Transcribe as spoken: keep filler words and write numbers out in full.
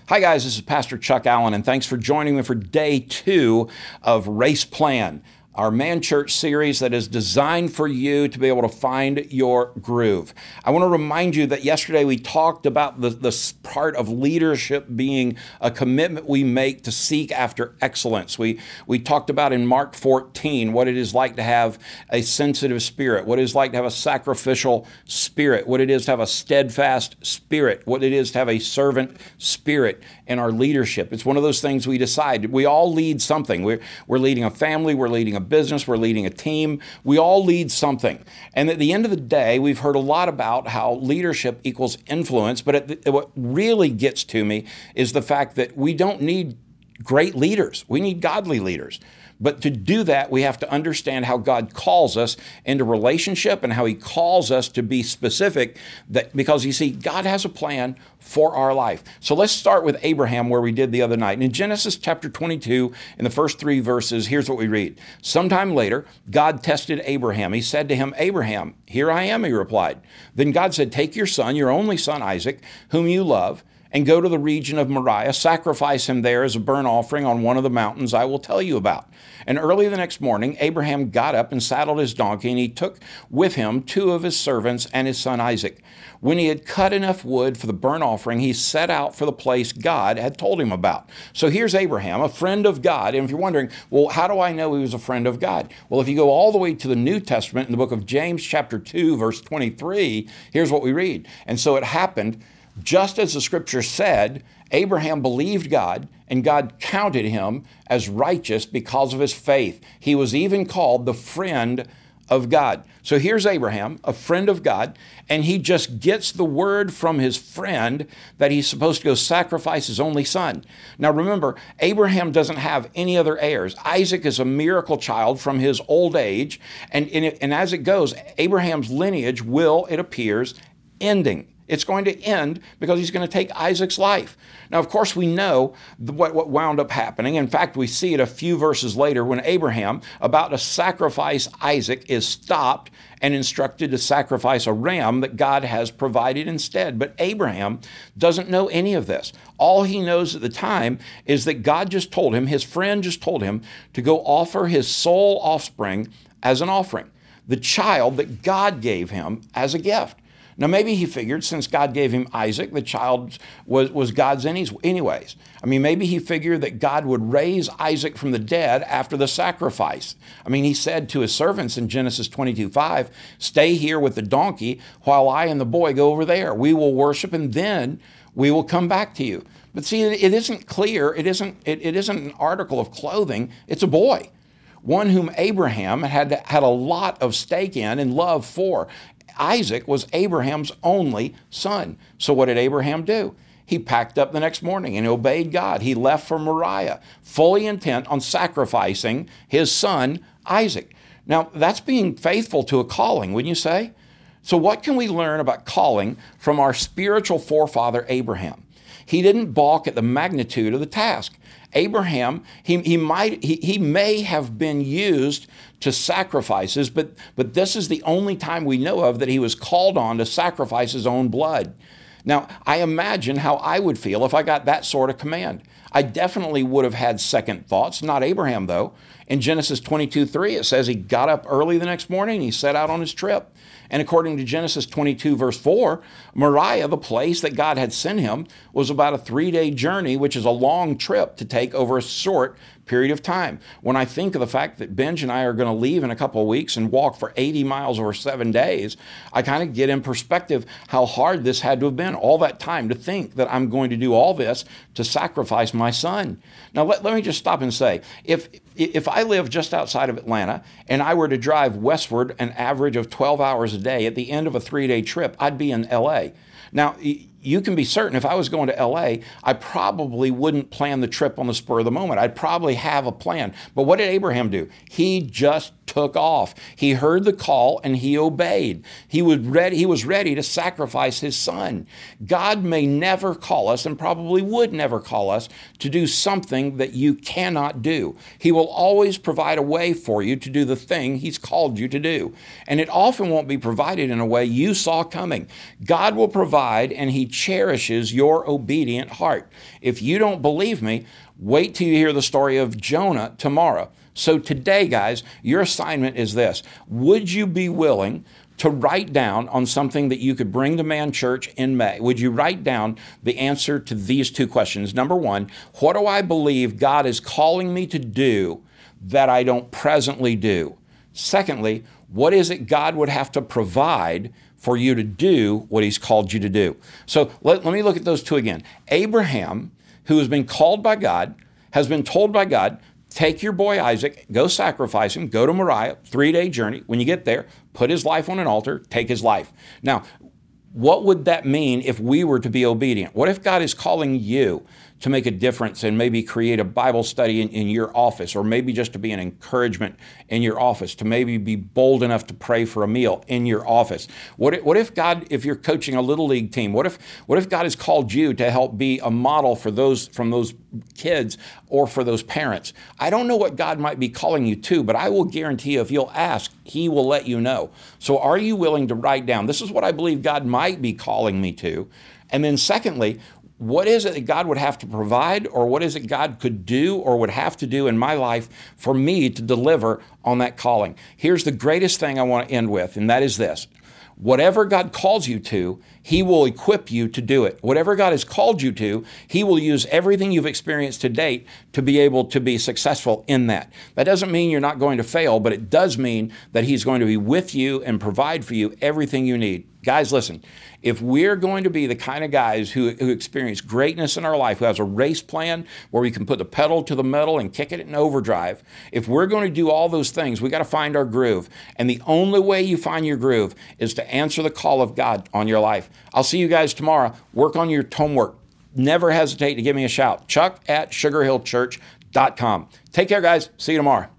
Hi guys, this is Pastor Chuck Allen, and thanks for joining me for day two of Race Plan, our Man Church series that is designed for you to be able to find your groove. I want to remind you that yesterday we talked about the, the part of leadership being a commitment we make to seek after excellence. We, we talked about in Mark fourteen what it is like to have a sensitive spirit, what it is like to have a sacrificial spirit, what it is to have a steadfast spirit, what it is to have a servant spirit in our leadership. It's one of those things we decide. We all lead something. We're, we're leading a family, we're leading a business, we're leading a team. We all lead something. And at the end of the day, we've heard a lot about how leadership equals influence, but at the, what really gets to me is the fact that we don't need great leaders. We need godly leaders. But to do that, we have to understand how God calls us into relationship and how he calls us to be specific, that because you see, God has a plan for our life. So let's start with Abraham, where we did the other night. And in Genesis chapter twenty-two, in the first three verses, here's what we read. Sometime later, God tested Abraham. He said to him, "Abraham, here I am," he replied. Then God said, "Take your son, your only son Isaac, whom you love, and go to the region of Moriah, sacrifice him there as a burnt offering on one of the mountains I will tell you about." And early the next morning, Abraham got up and saddled his donkey, and he took with him two of his servants and his son Isaac. When he had cut enough wood for the burnt offering, he set out for the place God had told him about. So here's Abraham, a friend of God. And if you're wondering, well, how do I know he was a friend of God? Well, if you go all the way to the New Testament in the book of James chapter two, verse twenty-three, here's what we read. And so it happened, just as the scripture said, Abraham believed God, and God counted him as righteous because of his faith. He was even called the friend of God. So here's Abraham, a friend of God, and he just gets the word from his friend that he's supposed to go sacrifice his only son. Now remember, Abraham doesn't have any other heirs. Isaac is a miracle child from his old age, and, and, it, and as it goes, Abraham's lineage will, it appears, ending. It's going to end because he's going to take Isaac's life. Now, of course, we know what, what wound up happening. In fact, we see it a few verses later when Abraham, about to sacrifice Isaac, is stopped and instructed to sacrifice a ram that God has provided instead. But Abraham doesn't know any of this. All he knows at the time is that God just told him, his friend just told him, to go offer his sole offspring as an offering, the child that God gave him as a gift. Now, maybe he figured since God gave him Isaac, the child was, was God's anyways. I mean, maybe he figured that God would raise Isaac from the dead after the sacrifice. I mean, he said to his servants in Genesis twenty-two five, "Stay here with the donkey while I and the boy go over there. We will worship and then we will come back to you." But see, it isn't clear. It isn't, it, it isn't an article of clothing. It's a boy, one whom Abraham had, had a lot of stake in and love for. Isaac was Abraham's only son. So what did Abraham do? He packed up the next morning and obeyed God. He left for Moriah, fully intent on sacrificing his son, Isaac. Now, that's being faithful to a calling, wouldn't you say? So what can we learn about calling from our spiritual forefather, Abraham? He didn't balk at the magnitude of the task. Abraham, he, he might, he, he may have been used to sacrifices, but, but this is the only time we know of that he was called on to sacrifice his own blood. Now, I imagine how I would feel if I got that sort of command. I definitely would have had second thoughts, not Abraham though. In Genesis twenty-two three, it says he got up early the next morning and he set out on his trip. And according to Genesis twenty-two verse four, Moriah, the place that God had sent him, was about a three-day journey, which is a long trip to take over a short period of time. When I think of the fact that Benj and I are going to leave in a couple of weeks and walk for eighty miles over seven days, I kind of get in perspective how hard this had to have been, all that time to think that I'm going to do all this to sacrifice my son. Now, let, let me just stop and say, if if I live just outside of Atlanta and I were to drive westward an average of twelve hours a day, at the end of a three-day trip, I'd be in L A. Now, you can be certain if I was going to L A, I probably wouldn't plan the trip on the spur of the moment. I'd probably have a plan. But what did Abraham do? He just took off. He heard the call and he obeyed. He was ready, he was ready to sacrifice his son. God may never call us, and probably would never call us, to do something that you cannot do. He will always provide a way for you to do the thing he's called you to do. And it often won't be provided in a way you saw coming. God will provide, and he cherishes your obedient heart. If you don't believe me, wait till you hear the story of Jonah tomorrow. So today, guys, your assignment is this. Would you be willing to write down on something that you could bring to Man Church in May? Would you write down the answer to these two questions? Number one, what do I believe God is calling me to do that I don't presently do? Secondly, what is it God would have to provide for you to do what he's called you to do? So let, let me look at those two again. Abraham, who has been called by God, has been told by God, take your boy Isaac, go sacrifice him, go to Moriah, three-day journey. When you get there, put his life on an altar, take his life. Now, what would that mean if we were to be obedient? What if God is calling you to make a difference and maybe create a Bible study in, in your office, or maybe just to be an encouragement in your office, to maybe be bold enough to pray for a meal in your office? What if, what if God, if you're coaching a little league team, what if what if God has called you to help be a model for those from those kids or for those parents? I don't know what God might be calling you to, but I will guarantee you if you'll ask, he will let you know. So are you willing to write down, this is what I believe God might be calling me to? And then secondly, what is it that God would have to provide, or what is it God could do or would have to do in my life for me to deliver on that calling? Here's the greatest thing I want to end with, and that is this. Whatever God calls you to, he will equip you to do it. Whatever God has called you to, he will use everything you've experienced to date to be able to be successful in that. That doesn't mean you're not going to fail, but it does mean that he's going to be with you and provide for you everything you need. Guys, listen, if we're going to be the kind of guys who, who experience greatness in our life, who has a race plan where we can put the pedal to the metal and kick it in overdrive, if we're going to do all those things, we got to find our groove. And the only way you find your groove is to answer the call of God on your life. I'll see you guys tomorrow. Work on your homework. Never hesitate to give me a shout. Chuck at sugar hill church dot com. Take care, guys. See you tomorrow.